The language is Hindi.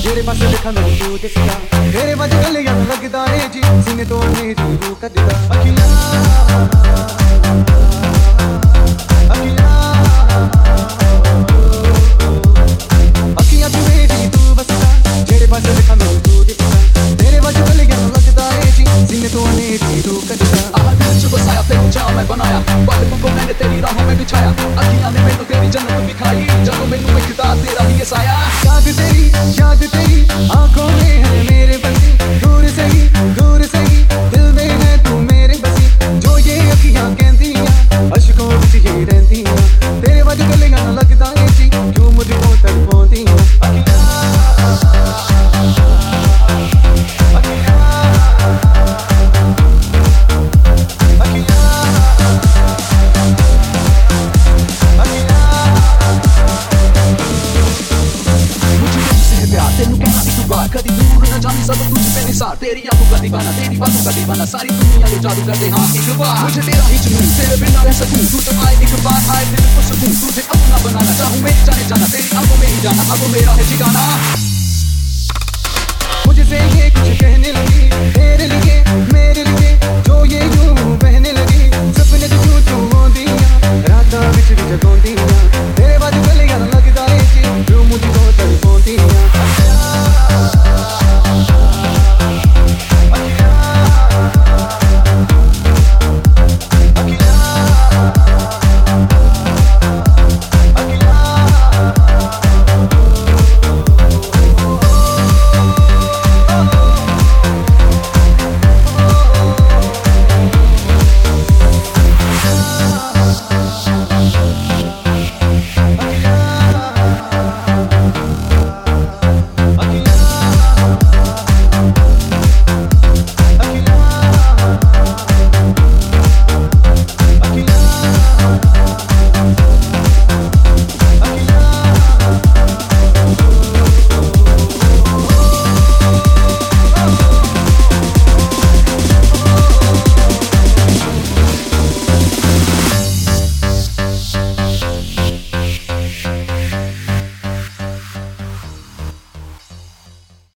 जेड़े पासे देखा मैं तू दिसदा तेरे वज गलियां लगदा रे जी सीने तो मेरी रूह कददा अखियां अखियां तू मेरी तू बसदा जेड़े पासे देखा मैं तू दिसदा तेरे वज गलियां लगदा रे जी सीने तो मेरी रूह कददा जो बसाया तेरे चाह मैं बनाया बालों को मैंने तेरी राहों में बिछाया अखियां ने मैनू तेरी जन्नत दिखाई जब मैनू इख्तियार तेरा ही साया याद तेरी आंखों में है मेरे बसी दूर से ही दिल में है तू मेरे बसी जो ये अखियां कहंदियां अशकों विच ही रहंदियां तेरे वज गलियां लगदा है जी क्यों मुझे को तड़पाउंदियां अखियां कभी दूर न जानी सब तुझ पे निसार तेरी आंखों का दीवाना तेरी बातों का दीवाना सारी दुनिया ले जादू कर दे हाँ एक बार मुझे तेरा ही जुनून तेरे बिना रह सकूं तू तो आए एक बार आए दिल को सुकून तुझे अपना बनाना चाहूं मैं जाने जाना तेरी आंखों में ही जाना अब मेरा है ठिकाना मुझसे ये कुछ कहने लगी तेरे लिए मेरे लिए जो ये यूं बहने लगी सपने तो क्यों होंदियां रातां विच भी जगोंदियां